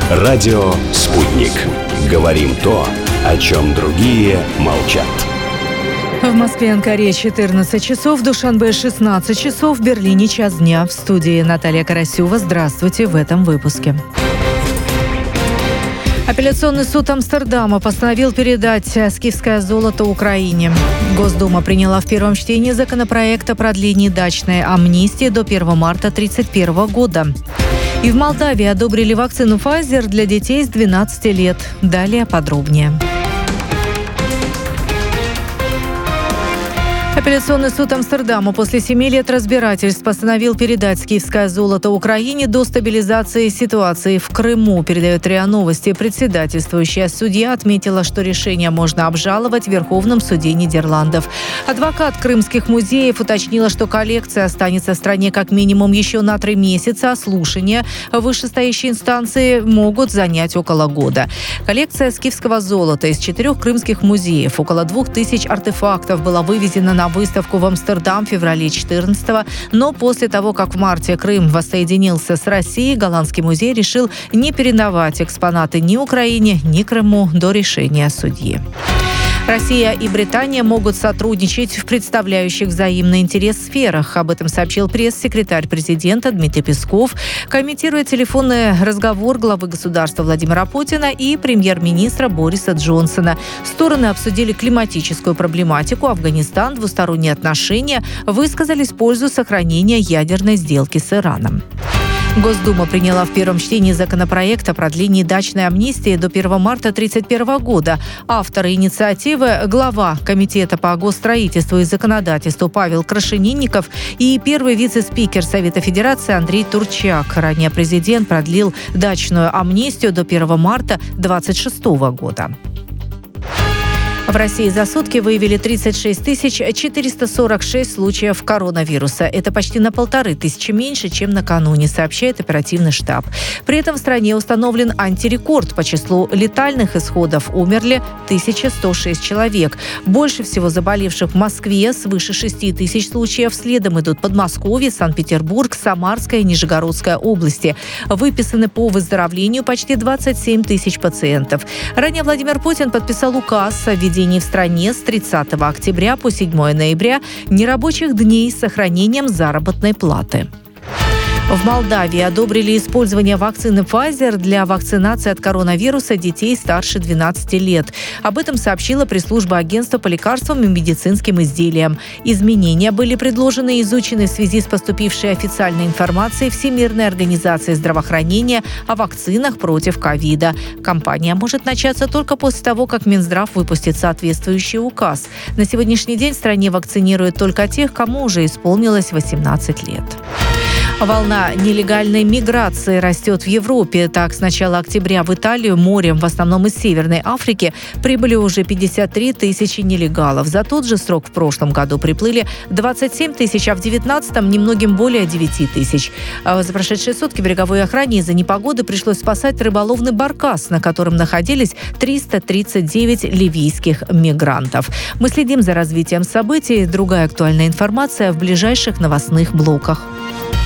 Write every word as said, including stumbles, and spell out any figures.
Радио «Спутник». Говорим то, о чем другие молчат. В Москве и Анкаре четырнадцать часов, в Душанбе шестнадцать часов, в Берлине час дня. В студии Наталья Карасева. Здравствуйте в этом выпуске. Апелляционный суд Амстердама постановил передать скифское золото Украине. Госдума приняла в первом чтении законопроект о продлении дачной амнистии до первого марта две тысячи тридцать первого года. И в Молдавии одобрили вакцину Pfizer для детей с двенадцати лет. Далее подробнее. Апелляционный суд Амстердама после семи лет разбирательств постановил передать скифское золото Украине до стабилизации ситуации в Крыму, передает РИА Новости. Председательствующая судья отметила, что решение можно обжаловать в Верховном суде Нидерландов. Адвокат крымских музеев уточнила, что коллекция останется в стране как минимум еще на три месяца, а слушания вышестоящей инстанции могут занять около года. Коллекция скифского золота из четырех крымских музеев, около двух тысяч артефактов, была вывезена на выставку в Амстердам в феврале четырнадцатого, но после того, как в марте Крым воссоединился с Россией, голландский музей решил не передавать экспонаты ни Украине, ни Крыму до решения судьи. Россия и Британия могут сотрудничать в представляющих взаимный интерес сферах. Об этом сообщил пресс-секретарь президента Дмитрий Песков, комментируя телефонный разговор главы государства Владимира Путина и премьер-министра Бориса Джонсона. Стороны обсудили климатическую проблематику, Афганистан, двусторонние отношения, высказались в пользу сохранения ядерной сделки с Ираном. Госдума приняла в первом чтении законопроект о продлении дачной амнистии до первого марта две тысячи тридцать первого года. Авторы инициативы – глава Комитета по госстроительству и законодательству Павел Крашенинников и первый вице-спикер Совета Федерации Андрей Турчак. Ранее президент продлил дачную амнистию до первого марта две тысячи двадцать шестого года. В России за сутки выявили тридцать шесть тысяч четыреста сорок шесть случаев коронавируса. Это почти на полторы тысячи меньше, чем накануне, сообщает оперативный штаб. При этом в стране установлен антирекорд по числу летальных исходов. Умерли тысяча сто шесть человек. Больше всего заболевших в Москве, свыше шести тысяч случаев. Следом идут Подмосковье, Санкт-Петербург, Самарская и Нижегородская области. Выписаны по выздоровлению почти двадцать семь тысяч пациентов. Ранее Владимир Путин подписал указ о введении в стране с тридцатого октября по седьмого ноября нерабочих дней с сохранением заработной платы. В Молдавии одобрили использование вакцины Pfizer для вакцинации от коронавируса детей старше двенадцати лет. Об этом сообщила пресс-служба агентства по лекарствам и медицинским изделиям. Изменения были предложены и изучены в связи с поступившей официальной информацией Всемирной организации здравоохранения о вакцинах против ковида. Кампания может начаться только после того, как Минздрав выпустит соответствующий указ. На сегодняшний день в стране вакцинируют только тех, кому уже исполнилось восемнадцать лет. Волна нелегальной миграции растет в Европе. Так, с начала октября в Италию морем, в основном из Северной Африки, прибыли уже пятьдесят три тысячи нелегалов. За тот же срок в прошлом году приплыли двадцать семь тысяч, а в девятнадцатом немногим более девяти тысяч. А за прошедшие сутки береговой охране из-за непогоды пришлось спасать рыболовный баркас, на котором находились триста тридцать девять ливийских мигрантов. Мы следим за развитием событий. Другая актуальная информация в ближайших новостных блоках.